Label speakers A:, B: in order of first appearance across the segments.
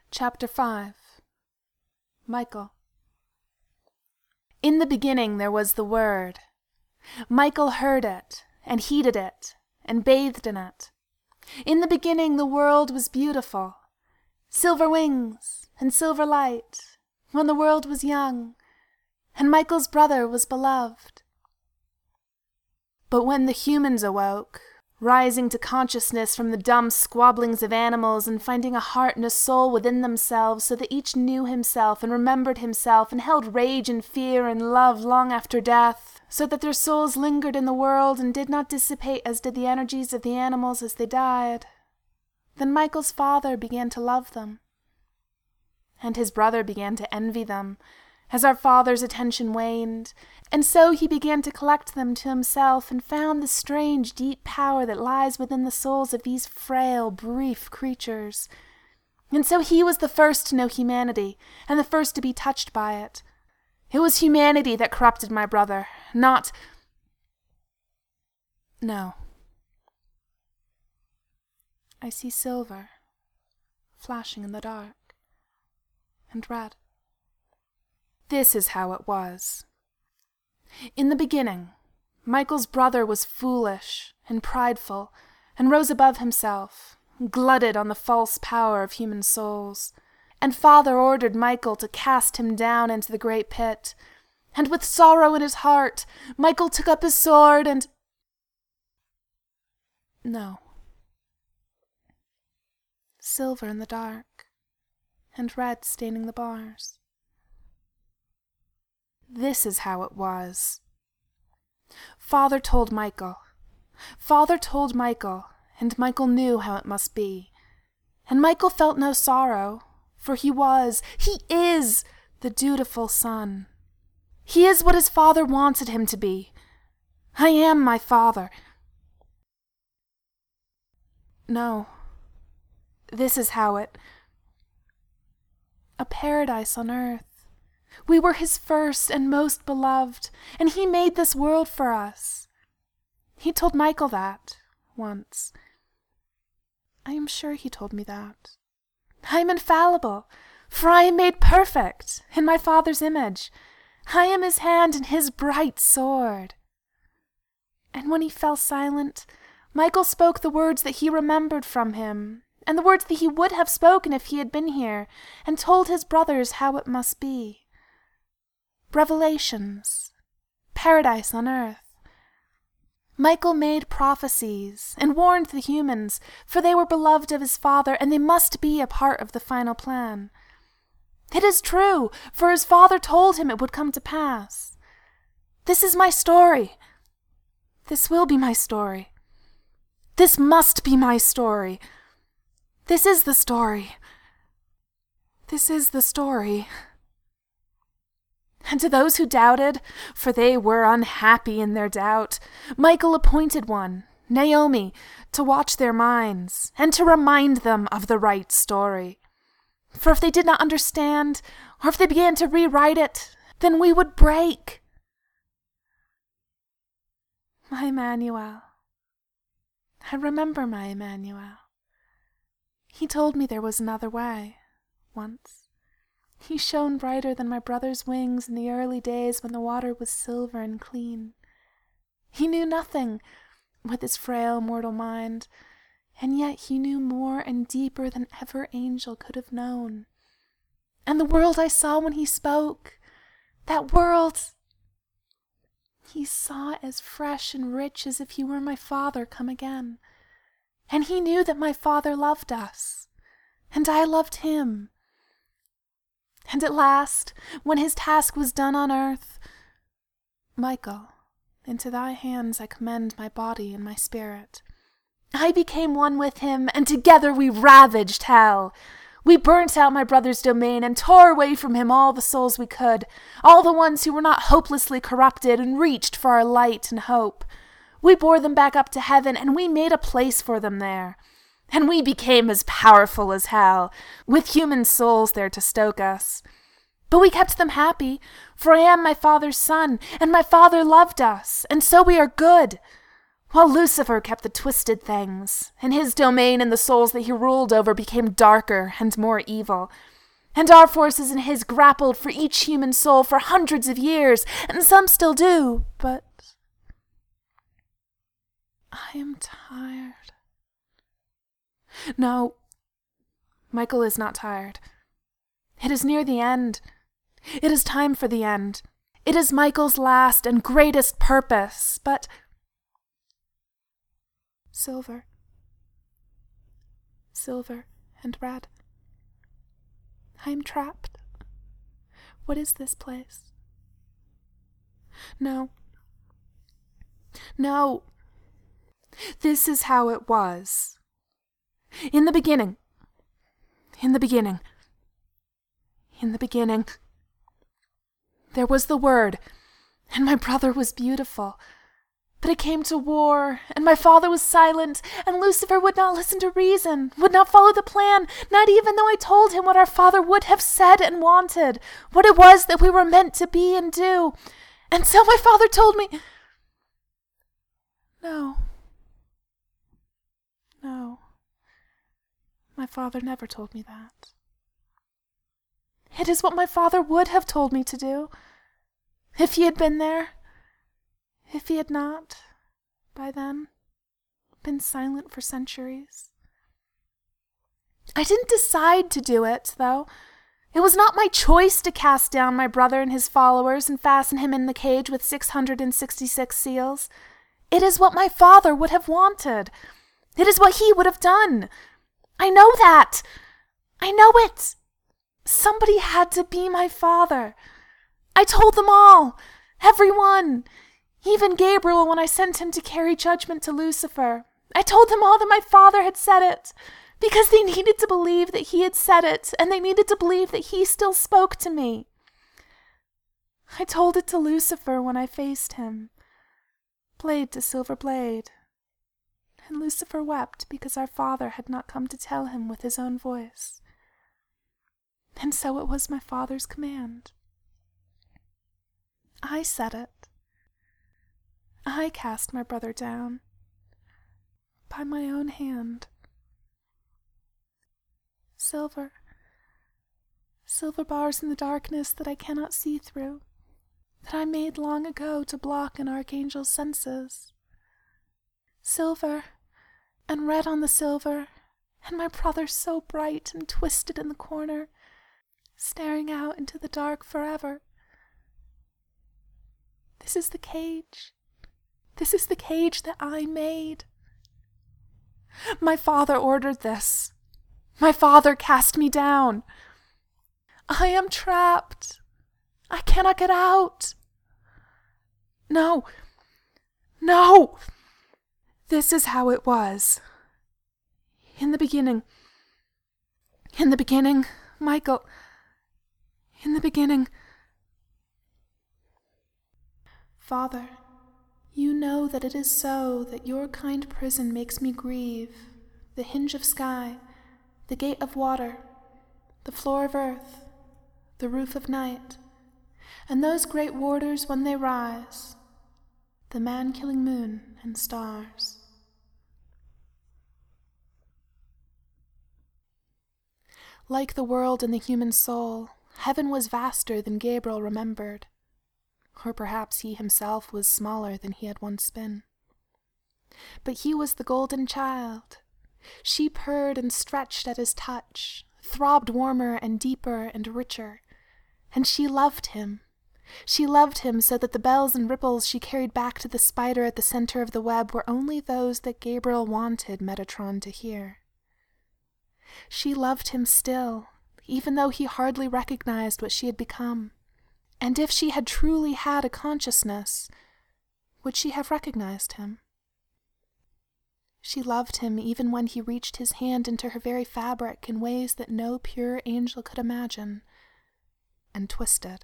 A: Chapter 5. Michael. In the beginning there was the Word. Michael heard it, and heeded it, and bathed in it. In the beginning the world was beautiful, silver wings and silver light, when the world was young, and Michael's brother was beloved. But when the humans awoke, rising to consciousness from the dumb squabblings of animals and finding a heart and a soul within themselves so that each knew himself and remembered himself and held rage and fear and love long after death, so that their souls lingered in the world and did not dissipate as did the energies of the animals as they died, then Michael's father began to love them, and his brother began to envy them, as our father's attention waned, and so he began to collect them to himself and found the strange, deep power that lies within the souls of these frail, brief creatures. And so he was the first to know humanity, and the first to be touched by it. It was humanity that corrupted my brother, not... No. I see silver, flashing in the dark, and red. This is how it was. In the beginning, Michael's brother was foolish and prideful, and rose above himself, glutted on the false power of human souls. And Father ordered Michael to cast him down into the great pit. And with sorrow in his heart, Michael took up his sword and... No. Silver in the dark, and red staining the bars. This is how it was. Father told Michael, and Michael knew how it must be. And Michael felt no sorrow, for he is the dutiful son. He is what his father wanted him to be. I am my father. No, this is how it... A paradise on earth. We were his first and most beloved, and he made this world for us. He told Michael that, once. I am sure he told me that. I am infallible, for I am made perfect in my Father's image. I am his hand and his bright sword. And when he fell silent, Michael spoke the words that he remembered from him, and the words that he would have spoken if he had been here, and told his brothers how it must be. Revelations, paradise on earth. Michael made prophecies and warned the humans, for they were beloved of his father, and they must be a part of the final plan. It is true, for his father told him it would come to pass. This is my story. This will be my story. This must be my story. This is the story. This is the story. And to those who doubted, for they were unhappy in their doubt, Michael appointed one, Naomi, to watch their minds, and to remind them of the right story. For if they did not understand, or if they began to rewrite it, then we would break. My Emmanuel. I remember my Emmanuel. He told me there was another way, once. He shone brighter than my brother's wings in the early days when the water was silver and clean. He knew nothing with his frail mortal mind, and yet he knew more and deeper than ever angel could have known. And the world I saw when he spoke, that world, he saw as fresh and rich as if he were my father come again. And he knew that my father loved us, and I loved him. And at last, when his task was done on earth, Michael, into thy hands I commend my body and my spirit. I became one with him, and together we ravaged hell. We burnt out my brother's domain and tore away from him all the souls we could, all the ones who were not hopelessly corrupted and reached for our light and hope. We bore them back up to heaven, and we made a place for them there. And we became as powerful as hell, with human souls there to stoke us. But we kept them happy, for I am my father's son, and my father loved us, and so we are good. while Lucifer kept the twisted things, and his domain and the souls that he ruled over became darker and more evil. And our forces and his grappled for each human soul for hundreds of years, and some still do, but I am tired. No, Michael is not tired. It is near the end. It is time for the end. It is Michael's last and greatest purpose, but silver and red. I am trapped. What is this place? No. This is how it was. In the beginning, there was the Word, and my brother was beautiful. But it came to war, and my father was silent, and Lucifer would not listen to reason, would not follow the plan, not even though I told him what our father would have said and wanted, what it was that we were meant to be and do. And so my father told me, No, my father never told me that. It is what my father would have told me to do, if he had been there. If he had not, by then, been silent for centuries. I didn't decide to do it, though. It was not my choice to cast down my brother and his followers and fasten him in the cage with 666 seals. It is what my father would have wanted. It is what he would have done. I know that. I know it. Somebody had to be my father. I told them all, everyone. Even Gabriel, when I sent him to carry judgment to Lucifer. I told them all that my father had said it, because they needed to believe that he had said it, and they needed to believe that he still spoke to me. I told it to Lucifer when I faced him, blade to silver blade, and Lucifer wept because our father had not come to tell him with his own voice. And so it was my father's command. I said it. I cast my brother down, by my own hand. Silver bars in the darkness that I cannot see through, that I made long ago to block an archangel's senses. Silver, and red on the silver, and my brother so bright and twisted in the corner, staring out into the dark forever. This is the cage. This is the cage that I made. My father ordered this. My father cast me down. I am trapped. I cannot get out. No. This is how it was. In the beginning, Michael, in the beginning. Father, you know that it is so, that your kind prison makes me grieve, the hinge of sky, the gate of water, the floor of earth, the roof of night, and those great warders when they rise, the man-killing moon and stars. Like the world and the human soul, heaven was vaster than Gabriel remembered. Or perhaps he himself was smaller than he had once been. But he was the golden child. She purred and stretched at his touch, throbbed warmer and deeper and richer. And she loved him. She loved him so that the bells and ripples she carried back to the spider at the center of the web were only those that Gabriel wanted Metatron to hear. She loved him still, even though he hardly recognized what she had become. And if she had truly had a consciousness, would she have recognized him? She loved him even when he reached his hand into her very fabric in ways that no pure angel could imagine, and twisted.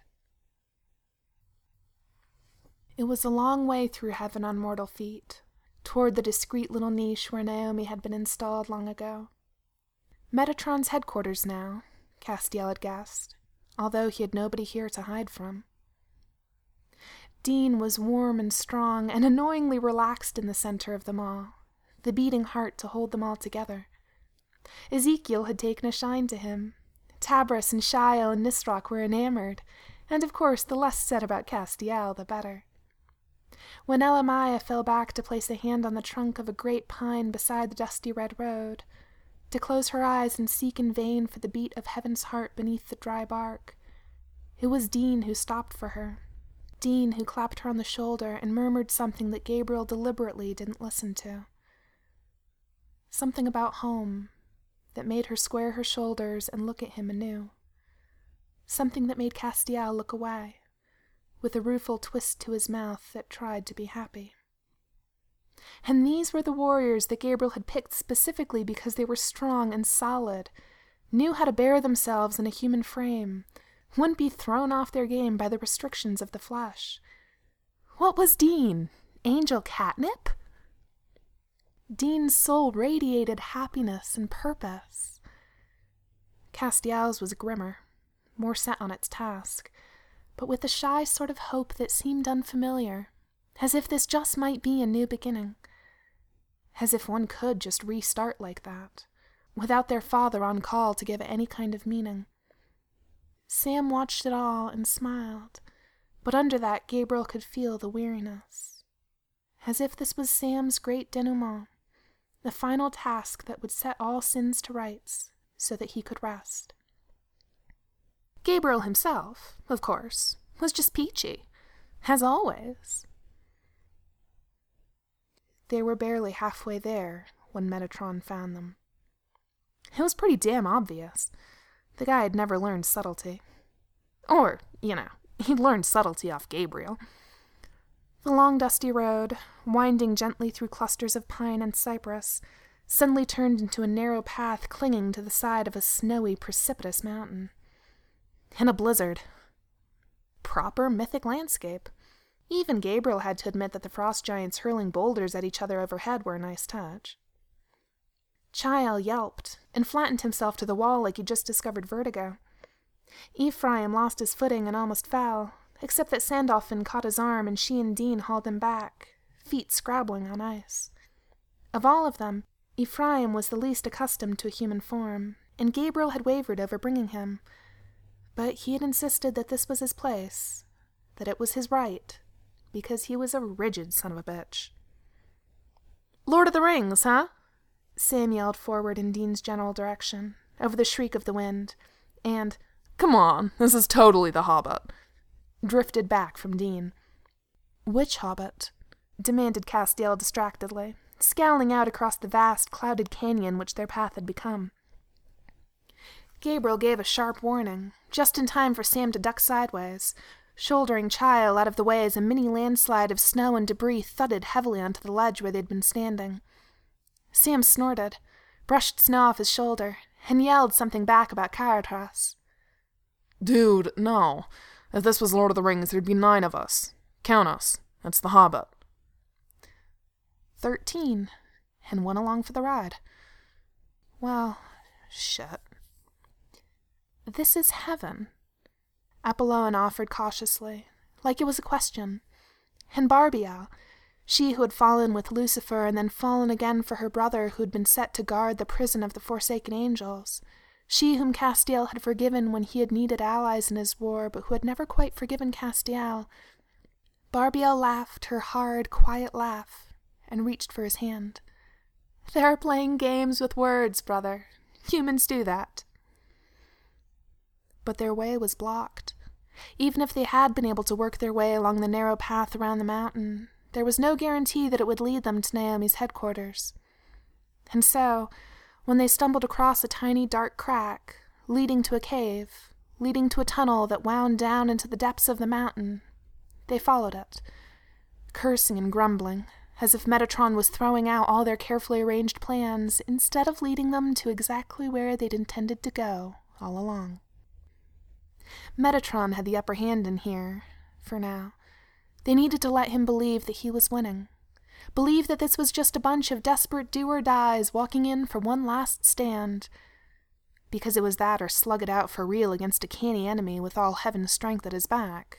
A: It was a long way through heaven on mortal feet, toward the discreet little niche where Naomi had been installed long ago. Metatron's headquarters now, Castiel had guessed, although he had nobody here to hide from. Dean was warm and strong and annoyingly relaxed in the center of them all, the beating heart to hold them all together. Ezekiel had taken a shine to him. Tabras and Shael and Nisroch were enamored, and of course the less said about Castiel, the better. When Elamiah fell back to place a hand on the trunk of a great pine beside the dusty red road, to close her eyes and seek in vain for the beat of heaven's heart beneath the dry bark, it was Dean who stopped for her. Dean who clapped her on the shoulder and murmured something that Gabriel deliberately didn't listen to. Something about home that made her square her shoulders and look at him anew. Something that made Castiel look away, with a rueful twist to his mouth that tried to be happy. And these were the warriors that Gabriel had picked specifically because they were strong and solid, knew how to bear themselves in a human frame, wouldn't be thrown off their game by the restrictions of the flesh. What was Dean? Angel catnip? Dean's soul radiated happiness and purpose. Castiel's was grimmer, more set on its task, but with a shy sort of hope that seemed unfamiliar, as if this just might be a new beginning, as if one could just restart like that, without their father on call to give it any kind of meaning. Sam watched it all and smiled, but under that Gabriel could feel the weariness, as if this was Sam's great denouement, the final task that would set all sins to rights so that he could rest. Gabriel himself, of course, was just peachy, as always. They were barely halfway there when Metatron found them. It was pretty damn obvious. The guy had never learned subtlety. Or, he'd learned subtlety off Gabriel. The long dusty road, winding gently through clusters of pine and cypress, suddenly turned into a narrow path clinging to the side of a snowy, precipitous mountain. In a blizzard. Proper mythic landscape. Even Gabriel had to admit that the frost giants hurling boulders at each other overhead were a nice touch. Shael yelped and flattened himself to the wall like he'd just discovered vertigo. Ephraim lost his footing and almost fell, except that Sandalphon caught his arm and she and Dean hauled him back, feet scrabbling on ice. Of all of them, Ephraim was the least accustomed to a human form, and Gabriel had wavered over bringing him. But he had insisted that this was his place, that it was his right, because he was a rigid son of a bitch. "Lord of the Rings, huh?" Sam yelled forward in Dean's general direction, over the shriek of the wind, and, "Come on, this is totally The Hobbit," drifted back from Dean. "Which Hobbit?" demanded Castiel distractedly, scowling out across the vast, clouded canyon which their path had become. Gabriel gave a sharp warning, just in time for Sam to duck sideways, shouldering Shael out of the way as a mini landslide of snow and debris thudded heavily onto the ledge where they'd been standing. Sam snorted, brushed snow off his shoulder, and yelled something back about Caradhras. "Dude, no. If this was Lord of the Rings, there'd be 9 of us. Count us. It's The Hobbit." 13, and 1 along for the ride. Well, shit. "This is heaven," Apolloan offered cautiously, like it was a question. And Barbiel, she who had fallen with Lucifer and then fallen again for her brother who had been set to guard the prison of the Forsaken Angels, she whom Castiel had forgiven when he had needed allies in his war, but who had never quite forgiven Castiel, Barbiel laughed her hard, quiet laugh and reached for his hand. "They're playing games with words, brother. Humans do that." But their way was blocked. Even if they had been able to work their way along the narrow path around the mountain, there was no guarantee that it would lead them to Naomi's headquarters. And so, when they stumbled across a tiny dark crack, leading to a cave, leading to a tunnel that wound down into the depths of the mountain, they followed it, cursing and grumbling, as if Metatron was throwing out all their carefully arranged plans instead of leading them to exactly where they'd intended to go all along. Metatron had the upper hand in here, for now. They needed to let him believe that he was winning. Believe that this was just a bunch of desperate do-or-dies walking in for one last stand. Because it was that or slug it out for real against a canny enemy with all heaven's strength at his back.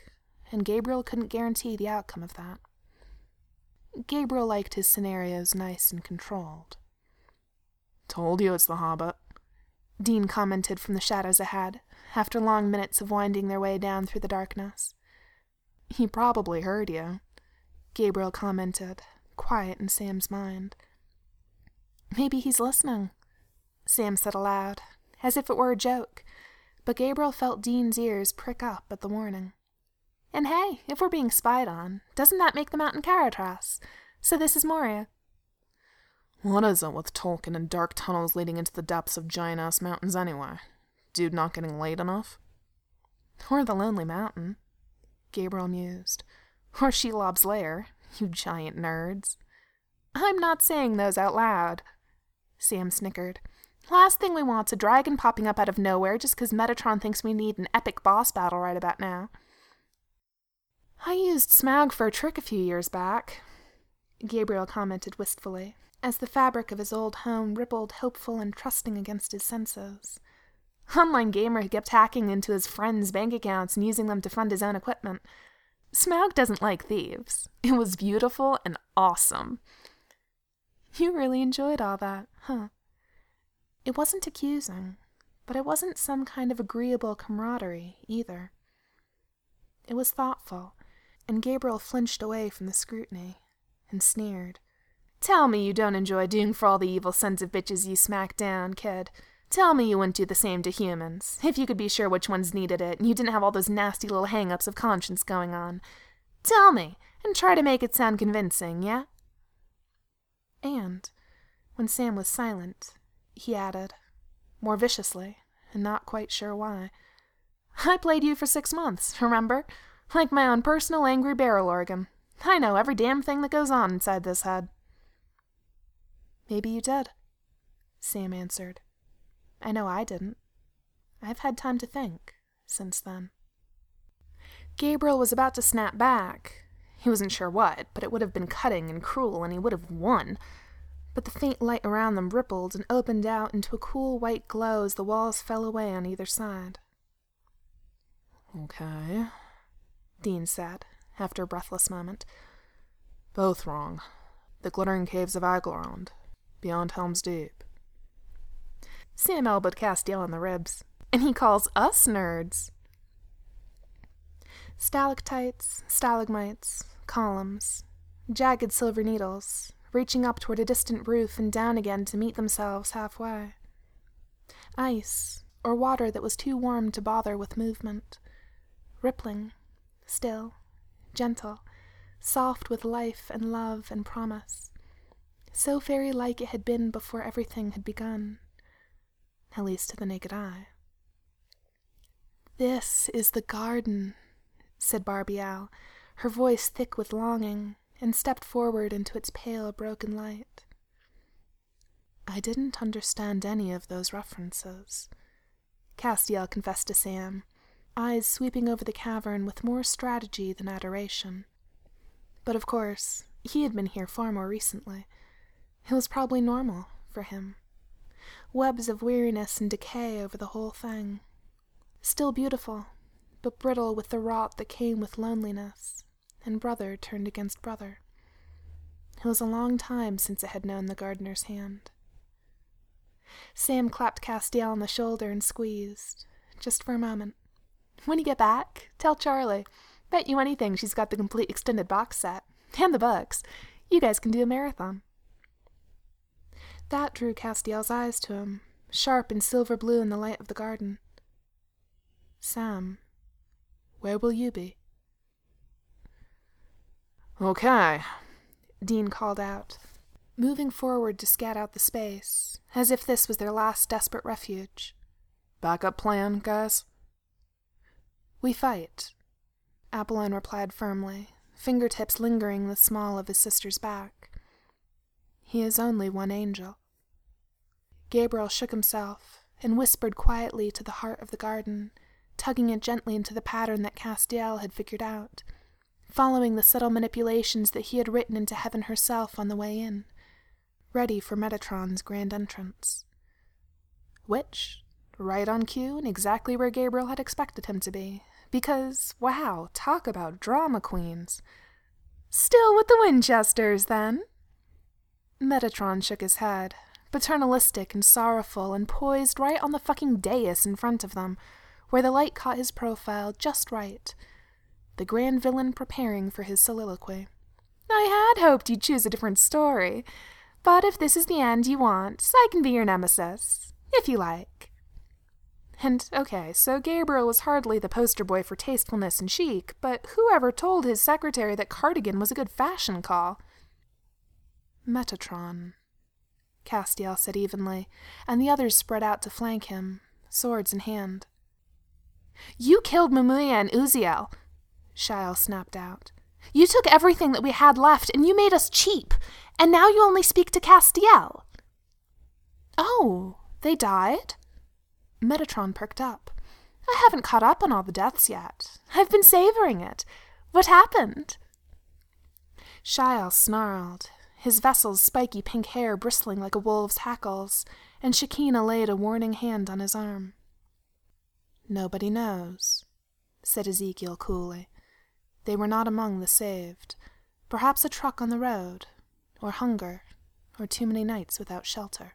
A: and Gabriel couldn't guarantee the outcome of that. Gabriel liked his scenarios nice and controlled.
B: "Told you it's the Hobbit,"
A: Dean commented from the shadows ahead, after long minutes of winding their way down through the darkness.
B: "He probably heard you,"
A: Gabriel commented, quiet in Sam's mind. "Maybe he's listening," Sam said aloud, as if it were a joke, but Gabriel felt Dean's ears prick up at the warning. And hey, if we're being spied on, doesn't that make the mountain Karatras? So this is Moria.
B: "What is it with Tolkien and dark tunnels leading into the depths of giant-ass mountains anyway? Dude not getting laid enough?"
A: "Or the Lonely Mountain," Gabriel mused. "Or Shelob's Lair, you giant nerds." "I'm not saying those out loud," Sam snickered. "Last thing we want's a dragon popping up out of nowhere just 'cause Metatron thinks we need an epic boss battle right about now." "I used Smaug for a trick a few years back," Gabriel commented wistfully, as the fabric of his old home rippled hopeful and trusting against his senses. Online gamer who kept hacking into his friends' bank accounts and using them to fund his own equipment. Smaug doesn't like thieves. It was beautiful and awesome. "You really enjoyed all that, huh?" It wasn't accusing, but it wasn't some kind of agreeable camaraderie either. It was thoughtful, and Gabriel flinched away from the scrutiny and sneered. "Tell me you don't enjoy doing for all the evil sons of bitches you smack down, kid. Tell me you wouldn't do the same to humans, if you could be sure which ones needed it and you didn't have all those nasty little hang-ups of conscience going on. Tell me, and try to make it sound convincing, yeah?" And, when Sam was silent, he added, more viciously, and not quite sure why, "I played you for 6 months, remember? Like my own personal angry barrel organ. I know every damn thing that goes on inside this head." "Maybe you did," Sam answered. "I know I didn't. I've had time to think since then." Gabriel was about to snap back. He wasn't sure what, but it would have been cutting and cruel, and he would have won. But the faint light around them rippled and opened out into a cool white glow as the walls fell away on either side.
B: "Okay,"
A: Dean said, after a breathless moment.
B: "Both wrong. The glittering caves of Aglarond, beyond Helm's Deep."
A: Sam elbowed Castiel in the ribs. "And he calls us nerds." Stalactites, stalagmites, columns, jagged silver needles, reaching up toward a distant roof and down again to meet themselves halfway. Ice, or water that was too warm to bother with movement. Rippling, still, gentle, soft with life and love and promise. So fairy-like it had been before everything had begun, at least to the naked eye. "This is the garden," said Barbielle, her voice thick with longing, and stepped forward into its pale, broken light. "I didn't understand any of those references," Castiel confessed to Sam, eyes sweeping over the cavern with more strategy than adoration. But of course, he had been here far more recently. It was probably normal for him. Webs of weariness and decay over the whole thing. Still beautiful, but brittle with the rot that came with loneliness, and brother turned against brother. It was a long time since it had known the gardener's hand. Sam clapped Castiel on the shoulder and squeezed, just for a moment. "When you get back, tell Charlie. Bet you anything she's got the complete extended box set. And the books. You guys can do a marathon." That drew Castiel's eyes to him, sharp and silver blue in the light of the garden. "Sam, where will you be?"
B: "Okay,"
A: Dean called out, moving forward to scat out the space, as if this was their last desperate refuge.
B: "Backup plan, guys?"
A: "We fight," Apollon replied firmly, fingertips lingering the small of his sister's back. "He is only one angel." Gabriel shook himself and whispered quietly to the heart of the garden, tugging it gently into the pattern that Castiel had figured out, following the subtle manipulations that he had written into Heaven herself on the way in, ready for Metatron's grand entrance. Which, right on cue and exactly where Gabriel had expected him to be, because, wow, talk about drama queens. Still with the Winchesters, then? Metatron shook his head, paternalistic and sorrowful, and poised right on the fucking dais in front of them, where the light caught his profile just right. The grand villain preparing for his soliloquy. I had hoped you'd choose a different story, but if this is the end you want, I can be your nemesis, if you like. And, okay, so Gabriel was hardly the poster boy for tastefulness and chic, but whoever told his secretary that cardigan was a good fashion call? Metatron, Castiel said evenly, and the others spread out to flank him, swords in hand. You killed Mumuya and Uziel, Shael snapped out. You took everything that we had left, and you made us cheap, and now you only speak to Castiel. Oh, they died? Metatron perked up. I haven't caught up on all the deaths yet. I've been savoring it. What happened? Shael snarled, his vessel's spiky pink hair bristling like a wolf's hackles, and Shakina laid a warning hand on his arm. Nobody knows, said Ezekiel coolly. They were not among the saved. Perhaps a truck on the road, or hunger, or too many nights without shelter.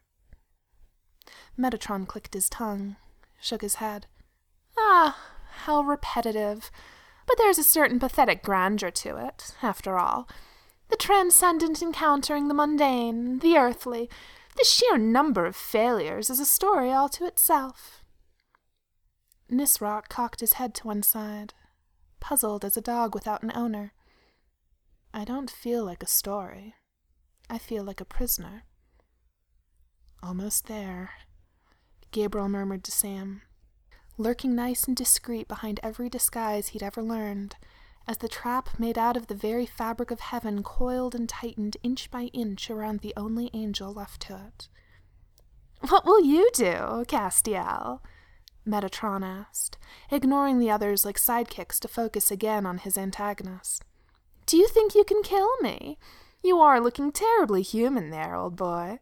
A: Metatron clicked his tongue, shook his head. Ah, how repetitive. But there's a certain pathetic grandeur to it, after all. The transcendent encountering the mundane, the earthly, the sheer number of failures is a story all to itself. Nisroch cocked his head to one side, puzzled as a dog without an owner. I don't feel like a story. I feel like a prisoner. Almost there, Gabriel murmured to Sam, lurking nice and discreet behind every disguise he'd ever learned, as the trap made out of the very fabric of heaven coiled and tightened inch by inch around the only angel left to it. What will you do, Castiel? Metatron asked, ignoring the others like sidekicks to focus again on his antagonist. Do you think you can kill me? You are looking terribly human there, old boy.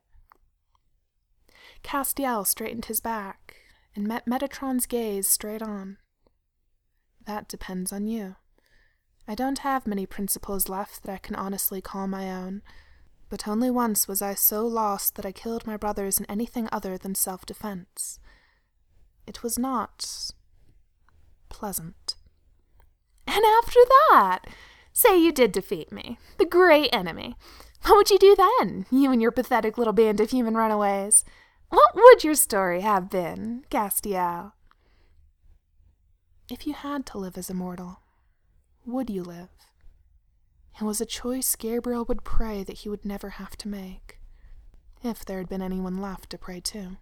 A: Castiel straightened his back and met Metatron's gaze straight on. That depends on you. I don't have many principles left that I can honestly call my own, but only once was I so lost that I killed my brothers in anything other than self-defense. It was not pleasant. And after that, say you did defeat me, the great enemy. What would you do then, you and your pathetic little band of human runaways? What would your story have been, Castiel? If you had to live as a mortal, would you live? It was a choice Gabriel would pray that he would never have to make, if there had been anyone left to pray to.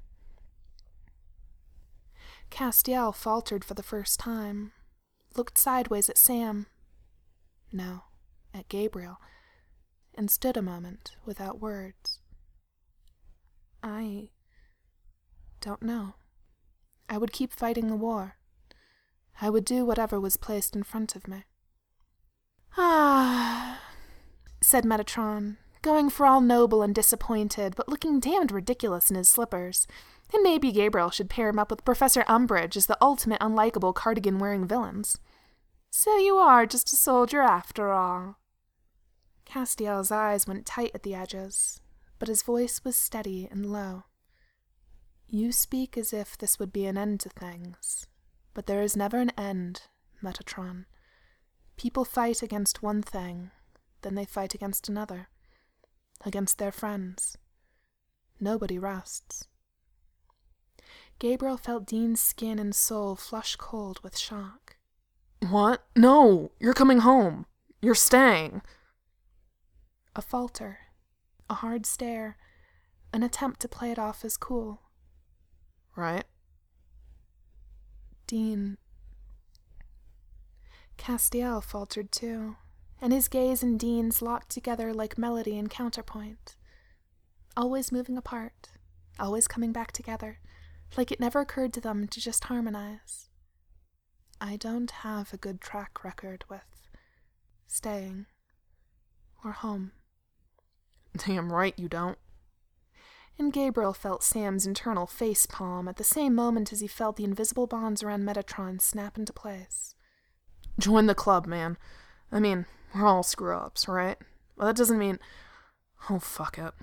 A: Castiel faltered for the first time, looked sideways at Sam. No, at Gabriel, and stood a moment without words. I don't know. I would keep fighting the war. I would do whatever was placed in front of me. Ah, said Metatron, going for all noble and disappointed, but looking damned ridiculous in his slippers. And maybe Gabriel should pair him up with Professor Umbridge as the ultimate unlikable cardigan-wearing villains. So you are just a soldier after all. Castiel's eyes went tight at the edges, but his voice was steady and low. You speak as if this would be an end to things, but there is never an end, Metatron. People fight against one thing, then they fight against another, against their friends. Nobody rests. Gabriel felt Dean's skin and soul flush cold with shock.
B: What? No, you're coming home. You're staying.
A: A falter, a hard stare, an attempt to play it off as cool.
B: Right?
A: Dean. Castiel faltered too, and his gaze and Dean's locked together like melody and counterpoint. Always moving apart, always coming back together, like it never occurred to them to just harmonize. I don't have a good track record with staying or home.
B: Damn right you don't.
A: And Gabriel felt Sam's internal face palm at the same moment as he felt the invisible bonds around Metatron snap into place.
B: Join the club, man. I mean, we're all screw-ups, right? Well, that doesn't mean... Oh, fuck it.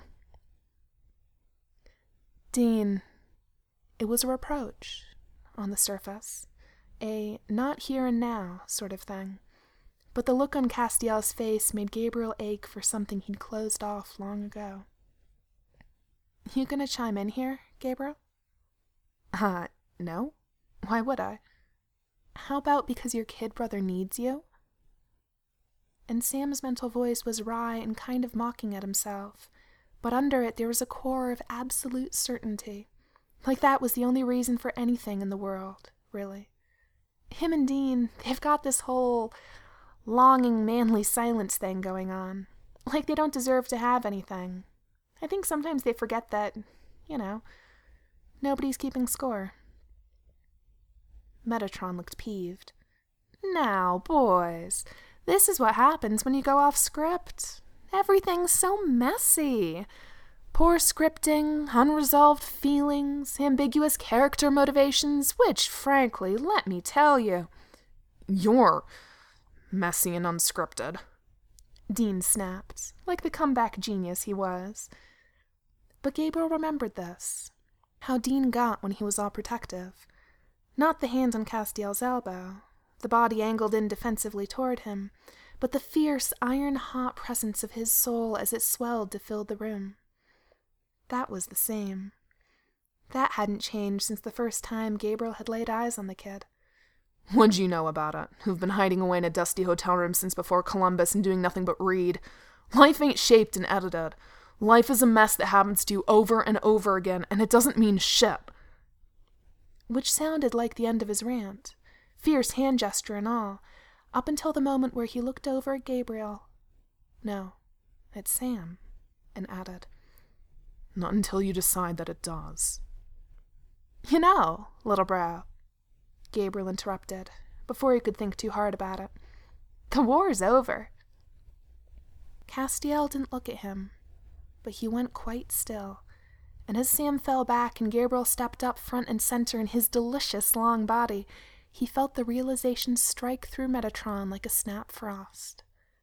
A: Dean, it was a reproach, on the surface. A not here and now sort of thing. But the look on Castiel's face made Gabriel ache for something he'd closed off long ago. You gonna chime in here, Gabriel?
B: No?
A: Why would I? How about because your kid brother needs you? And Sam's mental voice was wry and kind of mocking at himself, but under it there was a core of absolute certainty. Like that was the only reason for anything in the world, really. Him and Dean, they've got this whole longing manly silence thing going on. Like they don't deserve to have anything. I think sometimes they forget that, nobody's keeping score. Metatron looked peeved. Now, boys, this is what happens when you go off script. Everything's so messy. Poor scripting, unresolved feelings, ambiguous character motivations, which, frankly, let me tell you...
B: You're messy and unscripted.
A: Dean snapped, like the comeback genius he was. But Gabriel remembered this. How Dean got when he was all protective. Not the hand on Castiel's elbow, the body angled in defensively toward him, but the fierce, iron-hot presence of his soul as it swelled to fill the room. That was the same. That hadn't changed since the first time Gabriel had laid eyes on the kid.
B: What'd you know about it? Who've been hiding away in a dusty hotel room since before Columbus and doing nothing but read? Life ain't shaped and edited. Life is a mess that happens to you over and over again, and it doesn't mean shit.
A: Which sounded like the end of his rant, fierce hand gesture and all, up until the moment where he looked over at Gabriel. No, at Sam, and added,
B: Not until you decide that it does.
A: Little bro, Gabriel interrupted, before he could think too hard about it. The war's over. Castiel didn't look at him, but he went quite still, and as Sam fell back and Gabriel stepped up front and center in his delicious long body, he felt the realization strike through Metatron like a snap frost.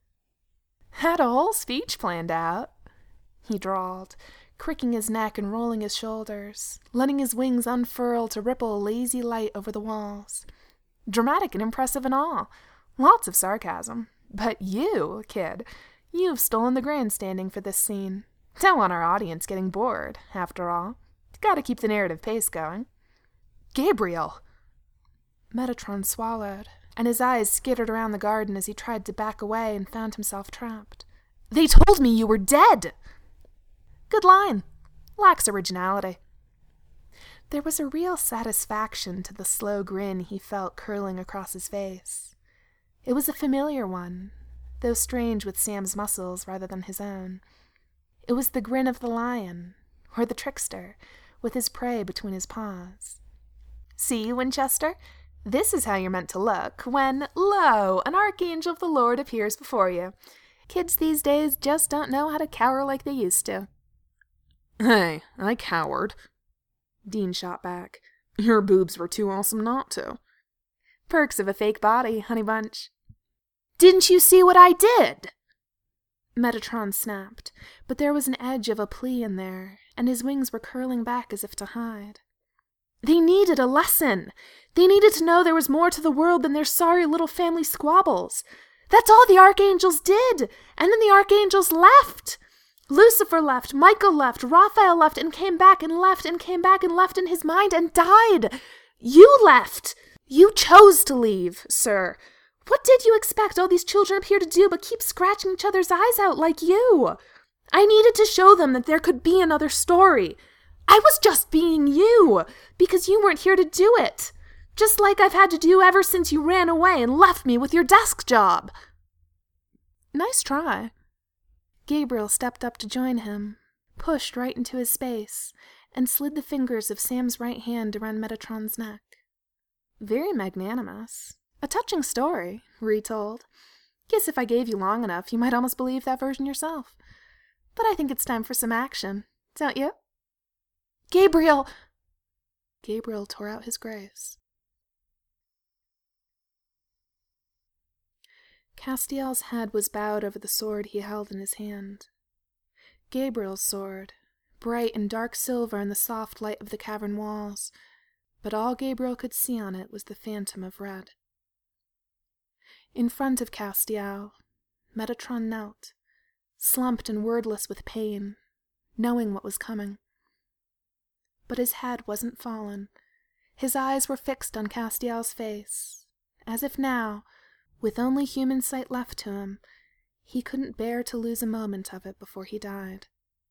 A: Had a whole speech planned out, he drawled, cricking his neck and rolling his shoulders, letting his wings unfurl to ripple lazy light over the walls. Dramatic and impressive and all. Lots of sarcasm. But you, kid, you've stolen the grandstanding for this scene. Don't want our audience getting bored, after all. Gotta keep the narrative pace going. Gabriel! Metatron swallowed, and his eyes skittered around the garden as he tried to back away and found himself trapped. They told me you were dead! Good line. Lacks originality. There was a real satisfaction to the slow grin he felt curling across his face. It was a familiar one, though strange with Sam's muscles rather than his own. It was the grin of the lion, or the trickster, with his prey between his paws. See, Winchester? This is how you're meant to look when, lo, an archangel of the Lord appears before you. Kids these days just don't know how to cower like they used to.
B: Hey, I cowered. Dean shot back. Your boobs were too awesome not to.
A: Perks of a fake body, honey bunch. Didn't you see what I did? Metatron snapped, but there was an edge of a plea in there, and his wings were curling back as if to hide. They needed a lesson. They needed to know there was more to the world than their sorry little family squabbles. That's all the archangels did, and then the archangels left. Lucifer left, Michael left, Raphael left, and came back and left, and came back and left in his mind and died. You left. You chose to leave, sir. What did you expect all these children up here to do but keep scratching each other's eyes out like you? I needed to show them that there could be another story. I was just being you, because you weren't here to do it. Just like I've had to do ever since you ran away and left me with your desk job. Nice try. Gabriel stepped up to join him, pushed right into his space, and slid the fingers of Sam's right hand around Metatron's neck. Very magnanimous. A touching story, retold. Guess if I gave you long enough, you might almost believe that version yourself. But I think it's time for some action, don't you? Gabriel! Gabriel tore out his grace. Castiel's head was bowed over the sword he held in his hand. Gabriel's sword, bright and dark silver in the soft light of the cavern walls, but all Gabriel could see on it was the phantom of red. In front of Castiel, Metatron knelt, slumped and wordless with pain, knowing what was coming. But his head wasn't fallen. His eyes were fixed on Castiel's face, as if now, with only human sight left to him, he couldn't bear to lose a moment of it before he died.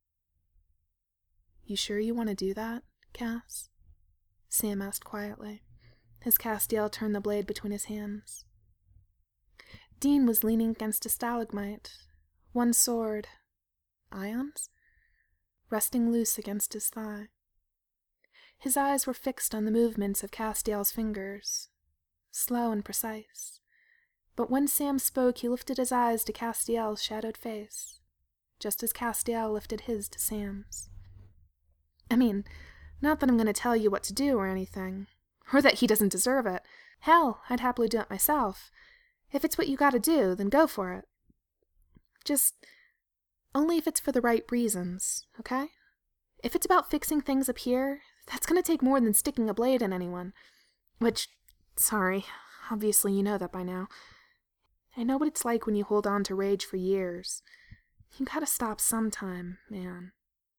A: "You sure you want to do that, Cass?" Sam asked quietly, as Castiel turned the blade between his hands. Dean was leaning against a stalagmite, one sword, Ion's, resting loose against his thigh. His eyes were fixed on the movements of Castiel's fingers, slow and precise. But when Sam spoke, he lifted his eyes to Castiel's shadowed face, just as Castiel lifted his to Sam's. I mean, not that I'm going to tell you what to do or anything, or that he doesn't deserve it. Hell, I'd happily do it myself. If it's what you gotta do, then go for it. Just, only if it's for the right reasons, okay? If it's about fixing things up here, that's going to take more than sticking a blade in anyone. Which, sorry, obviously you know that by now. I know what it's like when you hold on to rage for years. You gotta stop sometime, man.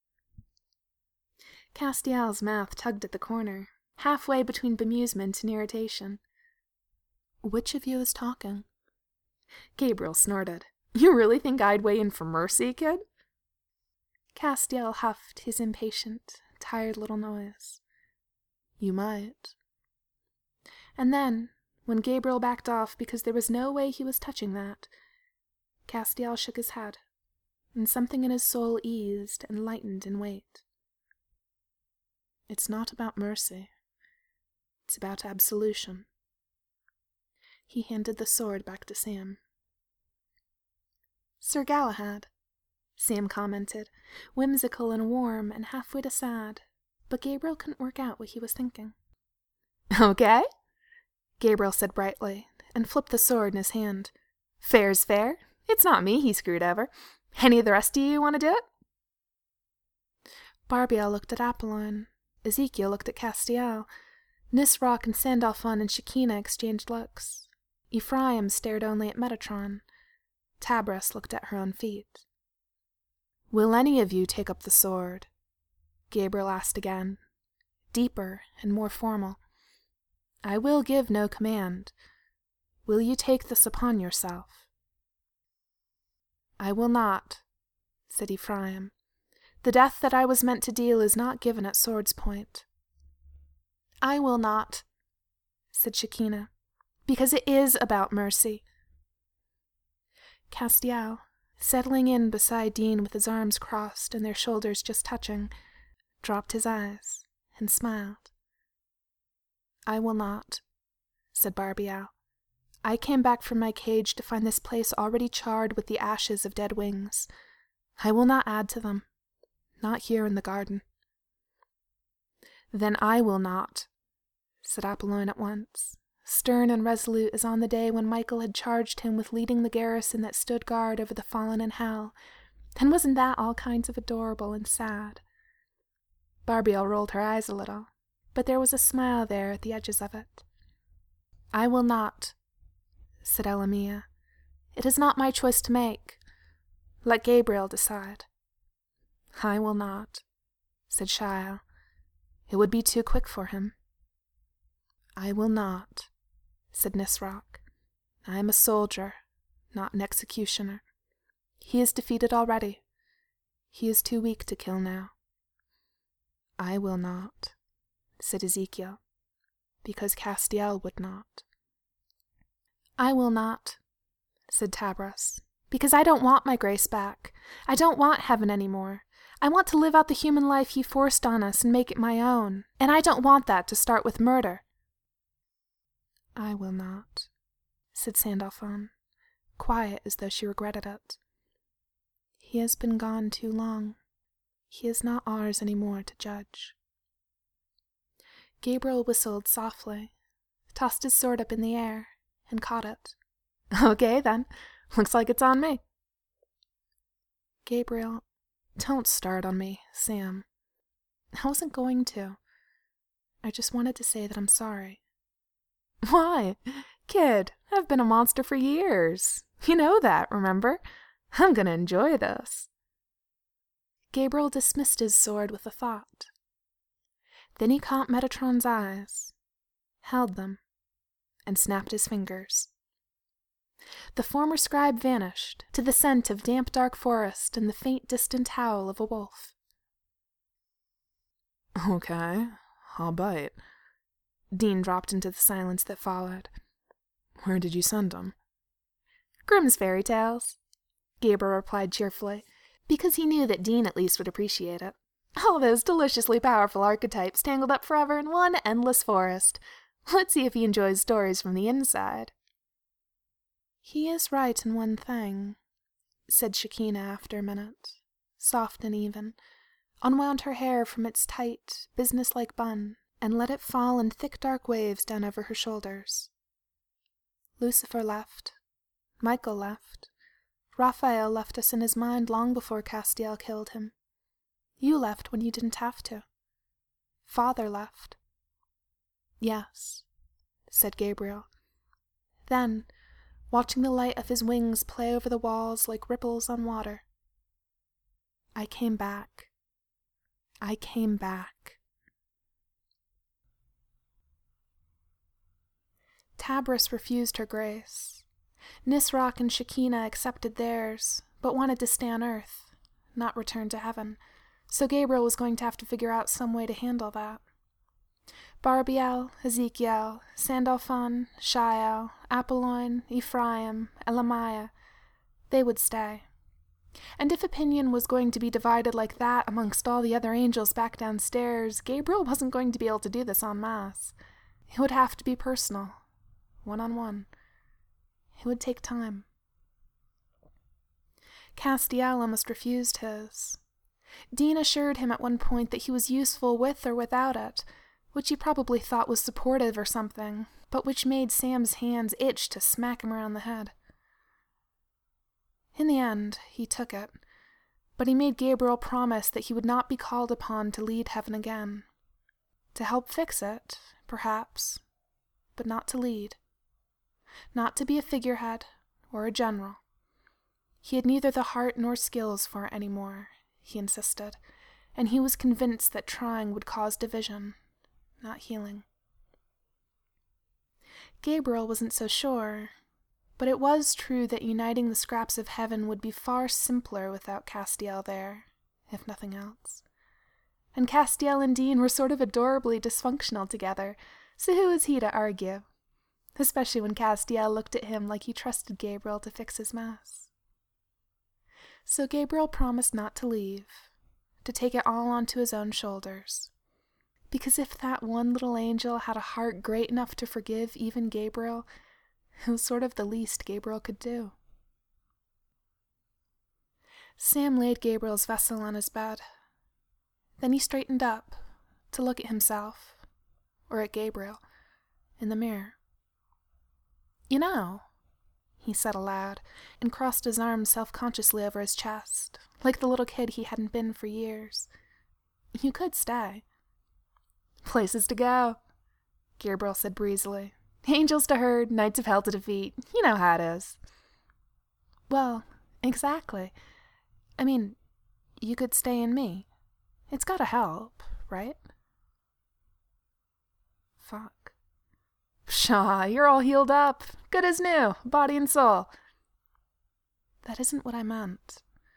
A: Castiel's mouth tugged at the corner, halfway between bemusement and irritation. "Which of you is talking?" Gabriel snorted. "You really think I'd weigh in for mercy, kid?" Castiel huffed his impatient, tired little noise. "You might." And then, when Gabriel backed off because there was no way he was touching that, Castiel shook his head, and something in his soul eased and lightened in weight. "It's not about mercy. It's about absolution." He handed the sword back to Sam. "Sir Galahad," Sam commented, whimsical and warm and halfway to sad, but Gabriel couldn't work out what he was thinking. "Okay," Gabriel said brightly, and flipped the sword in his hand. "Fair's fair. It's not me he screwed over. Any of the rest of you want to do it?" Barbiel looked at Apollon. Ezekiel looked at Castiel. Nisroch and Sandalphon and Shekinah exchanged looks. Ephraim stared only at Metatron. Tabras looked at her own feet. "Will any of you take up the sword?" Gabriel asked again, deeper and more formal. "I will give no command. Will you take this upon yourself?" "I will not," said Ephraim. "The death that I was meant to deal is not given at sword's point." "I will not," said Shekinah, "because it is about mercy." Castiel, settling in beside Dean with his arms crossed and their shoulders just touching, dropped his eyes and smiled. "I will not," said Barbiel. "I came back from my cage to find this place already charred with the ashes of dead wings. I will not add to them, not here in the garden." "Then I will not," said Apollon at once, stern and resolute as on the day when Michael had charged him with leading the garrison that stood guard over the fallen in hell. And wasn't that all kinds of adorable and sad? Barbiel rolled her eyes a little, but there was a smile there at the edges of it. "I will not," said Elamia. "It is not my choice to make. Let Gabriel decide." "I will not," said Shael. "It would be too quick for him." "I will not," said Nisroch. "I am a soldier, not an executioner. He is defeated already. He is too weak to kill now." "I will not," said Ezekiel, "because Castiel would not." "I will not," said Tabras, "because I don't want my grace back. I don't want heaven anymore. I want to live out the human life he forced on us and make it my own, and I don't want that to start with murder." "I will not," said Sandalphon, quiet as though she regretted it. "He has been gone too long. He is not ours any more to judge." Gabriel whistled softly, tossed his sword up in the air, and caught it.
B: Okay, then. Looks like it's on me.
A: Gabriel, don't start on me, Sam. I wasn't going to. I just wanted to say that I'm sorry.
B: Why? Kid, I've been a monster for years. You know that, remember? I'm gonna enjoy this.
A: Gabriel dismissed his sword with a thought. Then he caught Metatron's eyes, held them, and snapped his fingers. The former scribe vanished, to the scent of damp dark forest and the faint distant howl of a wolf.
B: Okay, I'll bite. Dean dropped into the silence that followed. Where did you send him?
A: Grimm's fairy tales, Gabriel replied cheerfully, because he knew that Dean at least would appreciate it. All those deliciously powerful archetypes tangled up forever in one endless forest. Let's see if he enjoys stories from the inside. He is right in one thing, said Shekinah after a minute, soft and even, unwound her hair from its tight, businesslike bun, and let it fall in thick dark waves down over her shoulders. Lucifer left. Michael left. Raphael left us in his mind long before Castiel killed him. You left when you didn't have to. Father left. Yes, said Gabriel. Then, watching the light of his wings play over the walls like ripples on water, I came back. I came back. Tabris refused her grace. Nisroch and Shekinah accepted theirs, but wanted to stay on Earth, not return to heaven, so Gabriel was going to have to figure out some way to handle that. Barbiel, Ezekiel, Sandalphon, Shael, Apollyon, Ephraim, Elamiah, they would stay. And if opinion was going to be divided like that amongst all the other angels back downstairs, Gabriel wasn't going to be able to do this en masse. It would have to be personal, one-on-one. It would take time. Castiel almost refused his. Dean assured him at one point that he was useful with or without it, which he probably thought was supportive or something, but which made Sam's hands itch to smack him around the head. In the end, he took it, but he made Gabriel promise that he would not be called upon to lead heaven again. To help fix it, perhaps, but not to lead. Not to be a figurehead or a general. He had neither the heart nor skills for it any more, he insisted, and he was convinced that trying would cause division, not healing. Gabriel wasn't so sure, but it was true that uniting the scraps of heaven would be far simpler without Castiel there, if nothing else. And Castiel and Dean were sort of adorably dysfunctional together, so who was he to argue? Especially when Castiel looked at him like he trusted Gabriel to fix his mess. So Gabriel promised not to leave, to take it all onto his own shoulders. Because if that one little angel had a heart great enough to forgive even Gabriel, it was sort of the least Gabriel could do. Sam laid Gabriel's vessel on his bed. Then he straightened up to look at himself, or at Gabriel, in the mirror. You know, he said aloud, and crossed his arms self-consciously over his chest, like the little kid he hadn't been for years. You could stay. Places to go, Gabriel said breezily. Angels to herd, knights of hell to defeat. You know how it is. Well, exactly. I mean, you could stay in me. It's gotta help, right? Fuck. Pshaw, you're all healed up. Good as new, body and soul. That isn't what I meant.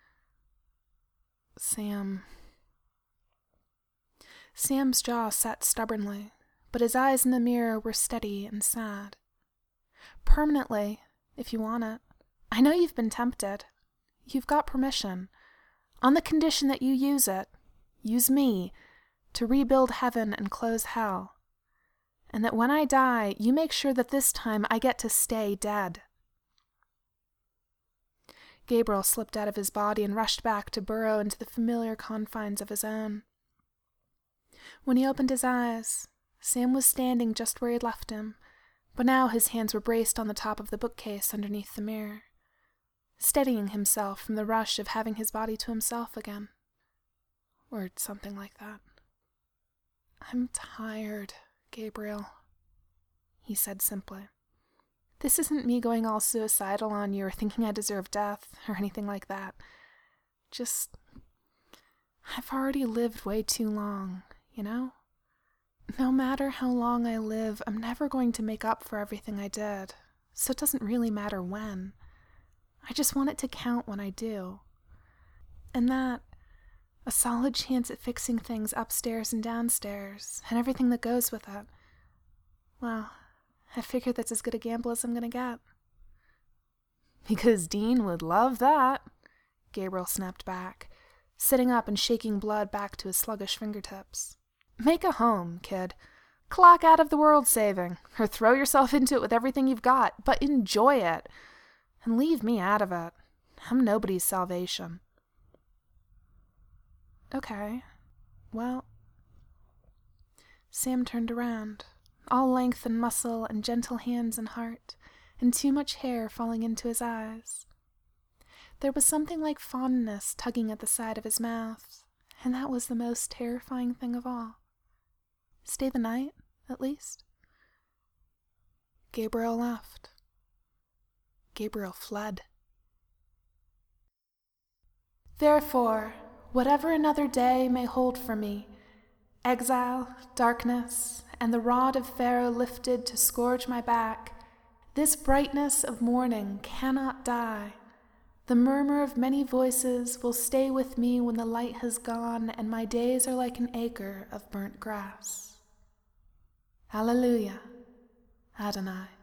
A: Sam's jaw set stubbornly, but his eyes in the mirror were steady and sad. Permanently, if you want it. I know you've been tempted. You've got permission. On the condition that you use it, use me, to rebuild heaven and close hell. And that when I die, you make sure that this time I get to stay dead. Gabriel slipped out of his body and rushed back to burrow into the familiar confines of his own. When he opened his eyes, Sam was standing just where he'd left him, But now his hands were braced on the top of the bookcase underneath the mirror, steadying himself from the rush of having his body to himself again. Or something like that. "I'm tired, Gabriel," he said simply. "This isn't me going all suicidal on you or thinking I deserve death or anything like that. Just, I've already lived way too long, you know? No matter how long I live, I'm never going to make up for everything I did, so it doesn't really matter when. I just want it to count when I do. And that, a solid chance at fixing things upstairs and downstairs, and everything that goes with it. Well, I figure that's as good a gamble as I'm gonna get." "Because Dean would love that," Gabriel snapped back, sitting up and shaking blood back to his sluggish fingertips. "Make a home, kid. Clock out of the world saving, or throw yourself into it with everything you've got, but enjoy it. And leave me out of it. I'm nobody's salvation." "Okay, well..." Sam turned around, all length and muscle and gentle hands and heart, and too much hair falling into his eyes. There was something like fondness tugging at the side of his mouth, and that was the most terrifying thing of all. Stay the night, at least? Gabriel left. Gabriel fled. "Therefore, whatever another day may hold for me, exile, darkness, and the rod of Pharaoh lifted to scourge my back, this brightness of morning cannot die. The murmur of many voices will stay with me when the light has gone and my days are like an acre of burnt grass. Alleluia, Adonai."